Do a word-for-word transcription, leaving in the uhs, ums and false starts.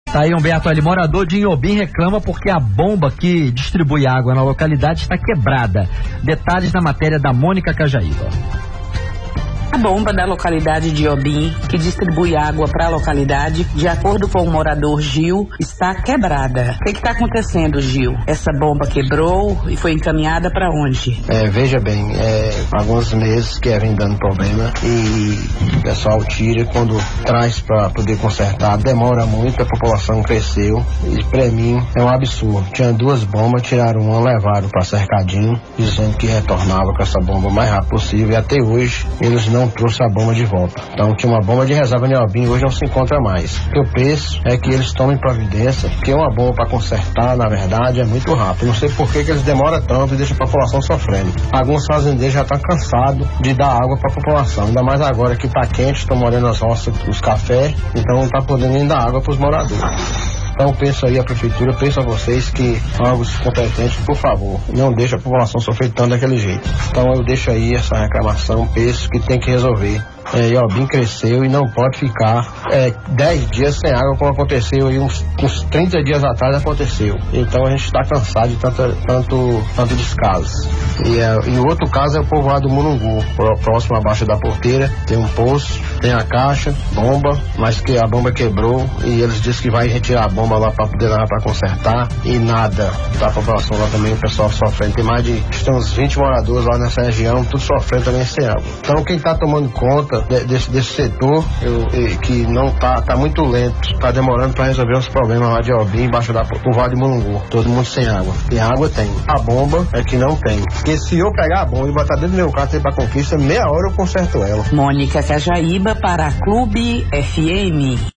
Tá aí, Humberto, ali, morador de Inhobim reclama porque a bomba que distribui água na localidade está quebrada. Detalhes na matéria da Mônica Cajaíba. A bomba da localidade de Inhobim, que distribui água para a localidade, de acordo com o morador Gil, está quebrada. O que está acontecendo, Gil? Essa bomba quebrou e foi encaminhada para onde? É, veja bem, é, alguns meses que vem dando problema e o pessoal tira, quando traz para poder consertar, demora muito, a população cresceu e para mim é um absurdo. Tinha duas bombas, tiraram uma, levaram para Cercadinho, dizendo que retornava com essa bomba o mais rápido possível e até hoje eles não não trouxe a bomba de volta. Então tinha uma bomba de reserva em Inhobim, hoje não se encontra mais. O que eu penso é que eles tomem providência, porque uma bomba para consertar, na verdade, é muito rápido. Não sei por que, que eles demoram tanto e deixam a população sofrendo. Alguns fazendeiros já estão cansados de dar água para a população, ainda mais agora que está quente, estão morando nas roças, os cafés, então não está podendo nem dar água para os moradores. Então penso aí a prefeitura, penso a vocês que órgãos competentes, por favor, não deixe a população sofrer tanto daquele jeito. Então eu deixo aí essa reclamação, penso que tem que resolver. É, Inhobim cresceu e não pode ficar é, dez dias sem água, como aconteceu aí uns, uns trinta dias atrás aconteceu. Então a gente está cansado de tanto, tanto, tanto descaso. E, é, e o outro caso é o povoado do Mulungu, próximo abaixo da porteira, tem um poço, tem a caixa, bomba, mas que a bomba quebrou e eles dizem que vai retirar a bomba lá para poder levar para consertar e nada. Da população lá também, o pessoal sofrendo. Tem mais de, tem uns vinte moradores lá nessa região, tudo sofrendo também sem água. Então quem está tomando conta Desse, desse setor eu, eu, que não tá, tá muito lento, tá demorando para resolver os problemas lá de Inhobim, embaixo da do Vale de Mulungu, todo mundo sem água. E água tem, a bomba é que não tem. Porque se eu pegar a bomba e botar dentro do meu carro e ir pra Conquista, meia hora eu conserto ela. Mônica Cajaíba para Clube F M.